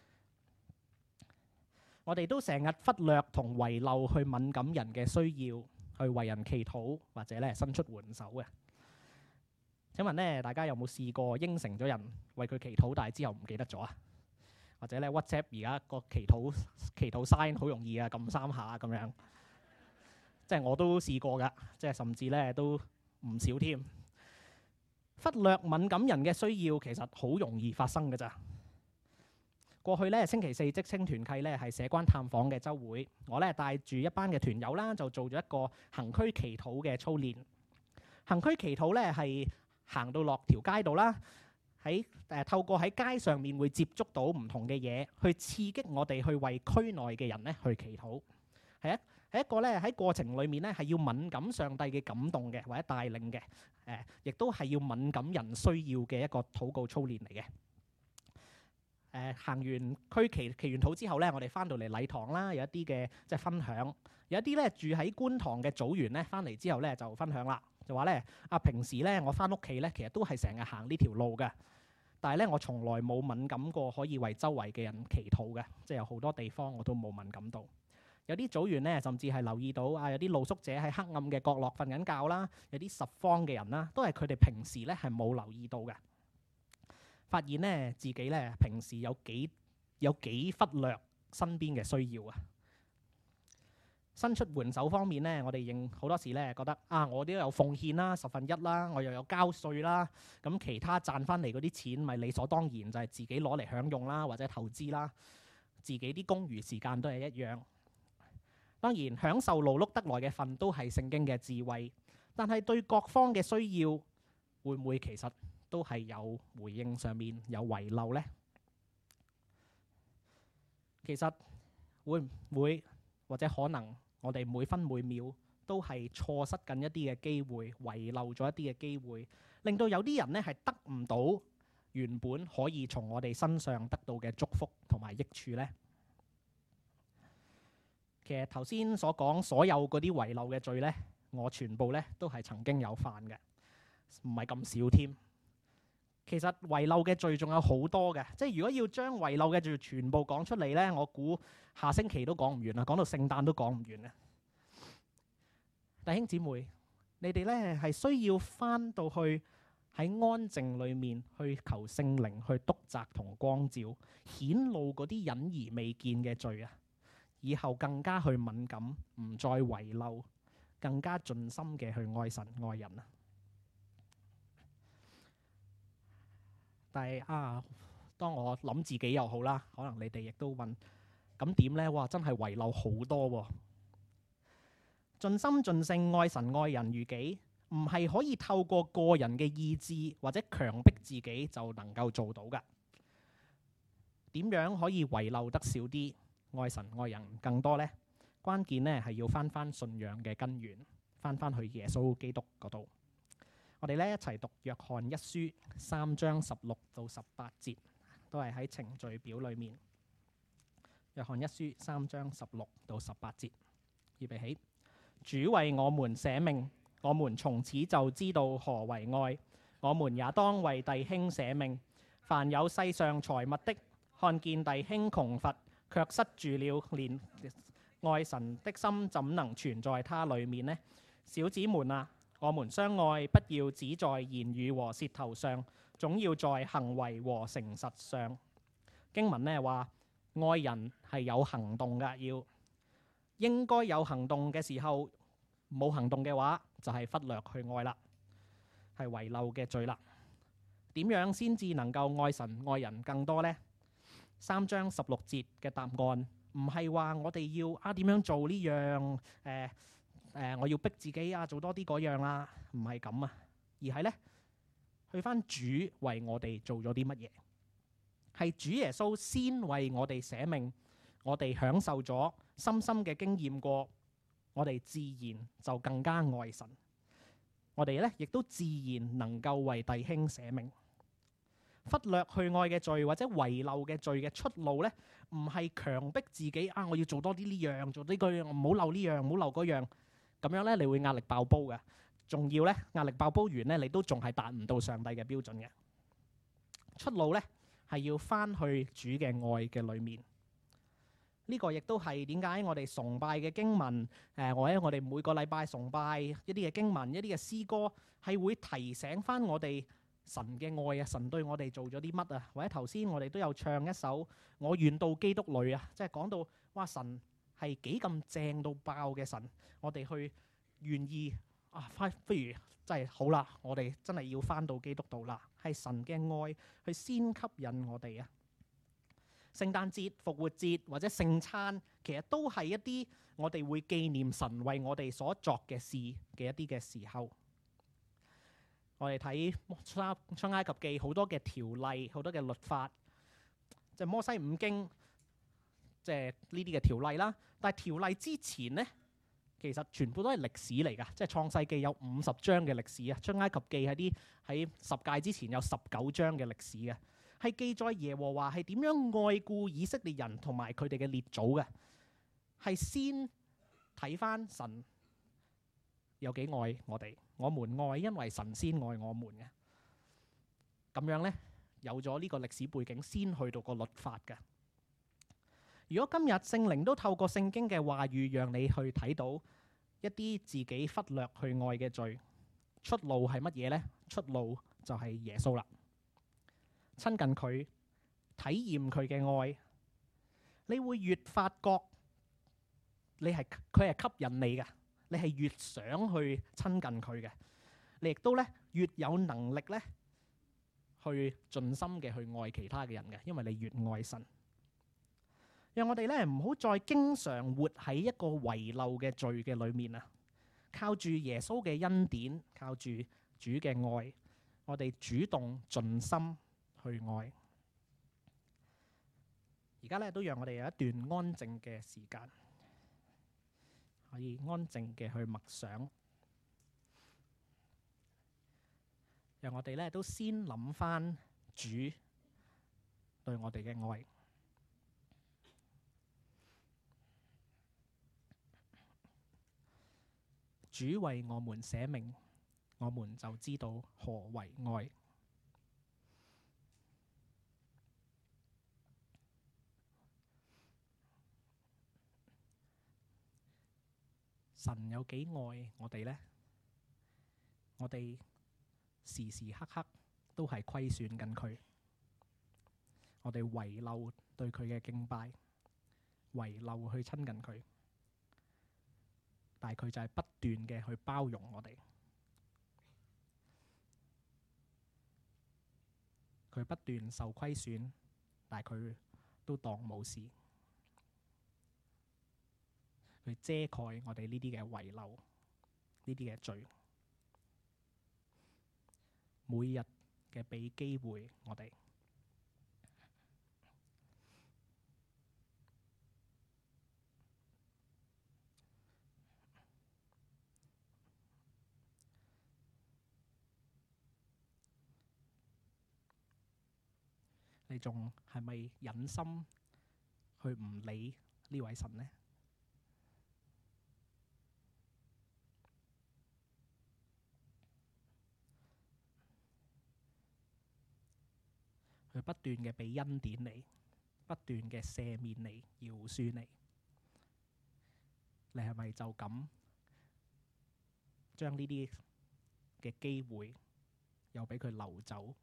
我哋都成日忽略同遺漏去敏感人嘅需要，去為人祈禱或者咧伸出援手嘅。請問咧，大家有冇試過應承咗人為佢祈禱，但係之後唔記得咗啊？或者咧 WhatsApp 而家個祈禱祈禱 sign 好容易啊，撳三下咁樣，即係我都試過㗎，即係甚至咧都唔少添。忽略敏感人嘅需要，其實好容易發生㗎咋。過去咧星期四職青團契咧係社關探訪嘅週會，我咧帶住一班嘅團友啦，就做咗一個行區祈禱嘅操練。行區祈禱咧係行到落條街度啦。喺誒、呃、透過喺街上面會接觸到唔同嘅嘢，去刺激我哋去為區內嘅人咧去祈禱，係一係一個咧喺過程裡面咧係要敏感上帝嘅感動嘅，或者帶領嘅，誒、呃、亦都係要敏感人需要嘅一個禱告操練嚟嘅。誒、呃、行完區祈祈完禱之後咧，我哋翻到嚟禮堂啦，有一啲嘅即係分享，有一啲咧住喺觀塘嘅組員咧翻嚟之後咧就分享啦，就話咧啊平時咧我翻屋企咧其實都係成日行呢條路嘅。但係咧，我從來冇敏感過可以為周圍嘅人祈禱嘅，即係有好多地方我都冇敏感到。有啲組員咧，甚至係留意到啊，有啲露宿者喺黑暗嘅角落瞓緊覺啦，有啲拾荒嘅人啦，都係佢哋平時咧係冇留意到嘅。發現咧自己咧平時有幾有幾忽略身邊嘅需要啊！伸出援手方面咧，我哋認好多時咧覺得啊，我都有奉獻啦，十分一啦，我又有交稅啦，咁其他賺翻嚟嗰啲錢咪理所當然就係自己攞嚟享用啦，或者投資啦，自己啲公餘時間都係一樣。當然享受勞碌得來嘅份都係聖經嘅智慧， 但係對各方嘅需要，會唔會其實都係有回應上面有遺漏呢？其實會唔會或者可能我哋每分每秒都係錯失緊一啲嘅機會，遺漏咗一啲嘅機會，令到有啲人呢係得唔到原本可以從我哋身上得到嘅祝福同埋益處呢？其實頭先所講所有嗰啲遺漏嘅罪呢，我全部呢都係曾經有犯嘅，唔係咁少添。其實遺漏嘅罪仲有好多嘅，即係如果要將遺漏嘅罪全部講出嚟呢，我估下星期都講唔完啦，講到聖誕都講唔完啊！弟兄姊妹，你哋呢係需要返到去喺安靜裏面去求聖靈去督責同光照，顯露嗰啲隱而未見嘅罪啊！以後更加去敏感，唔再遺漏，更加盡心嘅去愛神愛人啊！但係啊，當我諗自己又好啦，可能你哋亦都問，咁點呢？哇，真係遺漏好多喎！盡心盡性愛神愛人如己，唔係可以透過個人嘅意志或者強迫自己就能夠做到㗎。點樣可以遺漏得少啲，愛神愛人更多呢？關鍵呢係要返返信仰嘅根源，返返去耶穌基督嗰度。我哋咧一齊讀約翰一書三章十六到十八節，都係喺程序表裏面。約翰一書三章十六到十八節，預備起。主為我們捨命，我們從此就知道何為愛。我們也當為弟兄捨命。凡有世上財物的，看見弟兄窮乏，卻塞住了連愛神的心，怎能存在他裏面呢？小子們啊，我們相愛，不要只在言語和舌頭上，總要在行為和誠實上。經文呢話，愛人係有行動㗎，要應該有行動嘅時候，冇行動嘅話，就係忽略去愛啦，係遺漏嘅罪啦。點樣先至能夠愛神愛人更多呢？三章十六節嘅答案唔係話我哋要啊點樣做呢樣誒。呃誒、呃，我要逼自己啊，做多啲嗰樣啦，唔係咁啊，而係呢，去返主為我哋做咗啲乜嘢，係主耶穌先為我哋捨命，我哋享受咗深深嘅經驗過，我哋自然就更加愛神，我哋呢亦都自然能夠為弟兄捨命。忽略去愛嘅罪或者遺漏嘅罪嘅出路呢，唔係強迫自己啊，我要做多啲呢樣，做呢個樣，唔好漏呢樣，唔好漏嗰樣。咁樣咧，你會壓力爆煲嘅，仲要咧壓力爆煲完咧，你都仲係達唔到上帝嘅標準嘅。出路咧係要翻去主嘅愛嘅裏面。呢、這個亦都係點解我哋崇拜嘅經文，誒、呃，或者我哋每個禮拜崇拜一啲嘅經文、一啲嘅詩歌，係會提醒翻我哋神嘅愛啊，神對我哋做咗啲乜啊？或者頭先我哋都有唱一首《我願到基督裏》啊，即係講到哇神係幾咁正到爆嘅神，我哋去願意啊，翻不如真係好啦，我哋真係要翻到基督度啦，係神嘅愛去先吸引我哋啊！聖誕節、復活節或者聖餐，其實都係一啲我哋會紀念神為我哋所作嘅事嘅一啲嘅時候。我哋睇出埃及記好多嘅條例，好多嘅律法，即係摩西五經。即係呢啲嘅條例啦，但係條例之前呢，其實全部都係歷史嚟㗎。即係創世記有五十章嘅歷史啊，出埃及記喺啲喺十誡之前有十九章嘅歷史嘅，係記載耶和華係點樣愛顧以色列人同埋佢哋嘅列祖嘅，係先睇返神有幾愛我哋，我們愛因為神先愛我們嘅。咁樣呢，有咗呢個歷史背景，先去到個律法嘅。如果今日聖靈都透過聖經嘅話語，讓你去睇到一啲自己忽略去愛嘅罪，出路係乜嘢呢？出路就係耶穌啦，親近佢，體驗佢嘅愛，你會越發覺你係佢係吸引你嘅，你係越想去親近佢嘅，你亦都咧越有能力咧去盡心嘅去愛其他嘅人嘅，因為你越愛神。讓我哋咧唔好再經常活喺一個遺漏嘅罪嘅裏面啊！ 靠住耶穌嘅恩典，靠住主嘅愛，我哋主動盡心去愛。而家咧都讓我哋有一段安靜嘅時間，可以安靜嘅去默想。讓我哋咧都先諗返主對我哋嘅愛。主為我們捨命，我們就知道何為愛。神有幾愛我哋呢？我哋時時刻刻都係虧損緊佢，我哋遺漏對佢嘅敬拜，遺漏去親近佢，但係佢就係不斷嘅去包容我哋，佢不斷受虧損，但係佢都當冇事，佢遮蓋我哋呢啲嘅遺漏，呢啲嘅罪，每日嘅俾機會我哋。你仲係咪忍心去唔理呢位神呢？佢不斷嘅俾恩典你，不斷嘅赦免你、饒恕你，你係咪就咁將呢啲嘅機會又俾佢流走，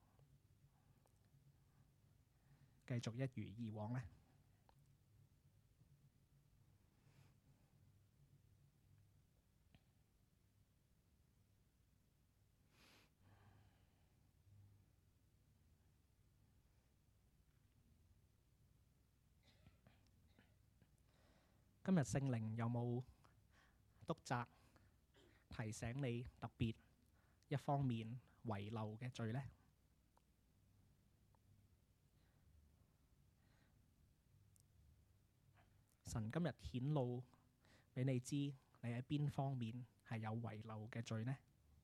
繼續一如以往呢？今日聖靈有冇督責提醒你特別一方面遺漏嘅罪呢？神今日顯露俾你知，你喺邊方面係有遺漏嘅罪呢？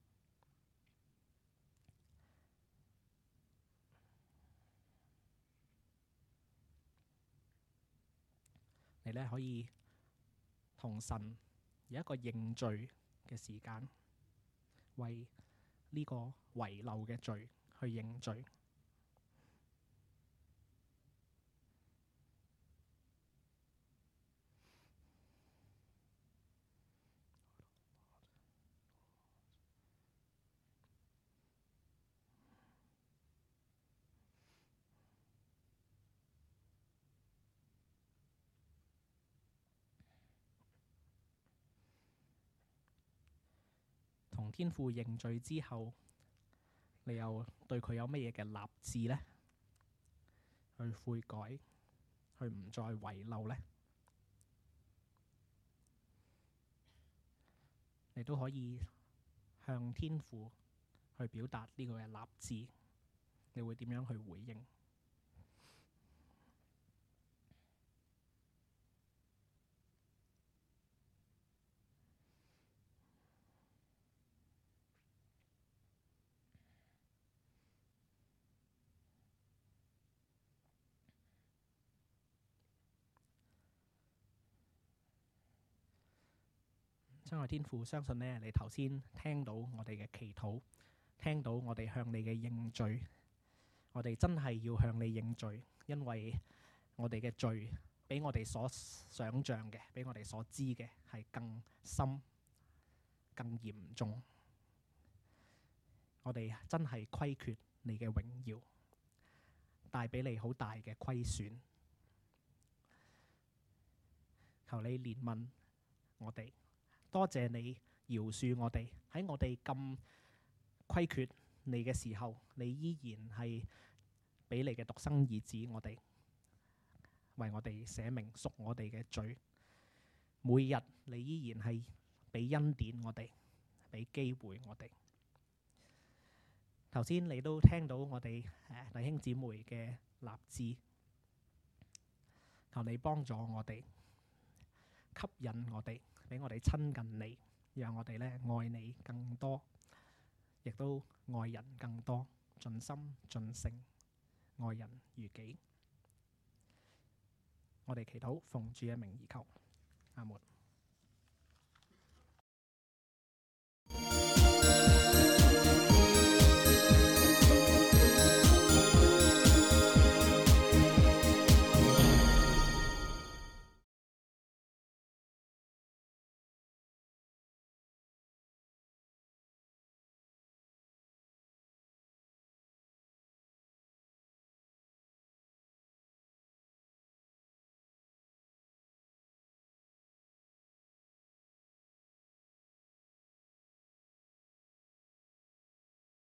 你咧可以同神有一個認罪嘅時間，為呢個遺漏嘅罪去認罪。同天父認罪之後，你又對佢有乜嘢嘅立志呢？去悔改，去唔再遺漏呢？你都可以向天父去表達呢個嘅立志，你會點樣去回應？親愛天父，相信呢，你頭先聽到我哋嘅祈禱，聽到我哋向你嘅認罪，我哋真係要向你認罪，因為我哋嘅罪比我哋所想像嘅，比我哋所知嘅係更深、更嚴重。我哋真係虧缺你嘅榮耀，帶俾你好大嘅虧損。求你憐憫我哋。多謝你饒恕我哋，喺我哋咁虧缺你嘅時候，你依然係俾你嘅獨生兒子我哋，為我哋捨命贖我哋嘅罪。每日你依然係俾恩典我哋， 俾機會我哋。頭先你都聽到我哋誒弟兄姊妹嘅立志，求你幫助我哋，吸引我哋，俾我哋親近你，讓我哋咧愛你更多，亦都愛人更多，盡心盡性愛人如己。我哋祈禱奉主嘅名而求，阿門。